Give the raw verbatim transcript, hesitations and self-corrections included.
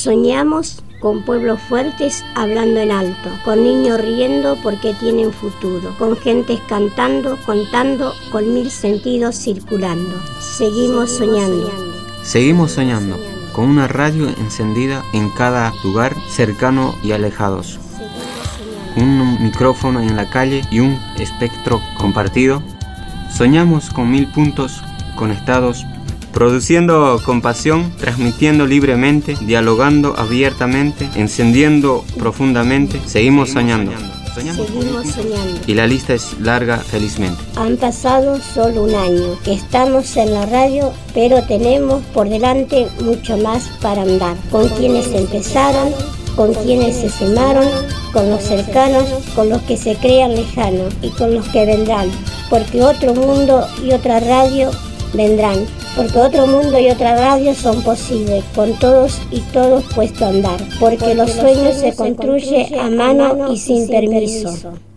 Soñamos con pueblos fuertes hablando en alto, con niños riendo porque tienen futuro, con gentes cantando, contando, con mil sentidos circulando. Seguimos soñando. Seguimos soñando, con una radio encendida en cada lugar, cercano y alejados. Un micrófono en la calle y un espectro compartido. Soñamos con mil puntos conectados, produciendo con pasión, transmitiendo libremente, dialogando abiertamente, encendiendo profundamente. Seguimos soñando. Seguimos soñando. Y la lista es larga, felizmente. Han pasado solo un año que estamos en la radio, pero tenemos por delante mucho más para andar. Con quienes empezaron, con quienes se sumaron, con los cercanos, con los que se crean lejanos y con los que vendrán. Porque otro mundo y otra radio vendrán. Porque otro mundo y otra radio son posibles, con todos y todos puesto a andar. Porque los sueños se construyen a mano y sin permiso.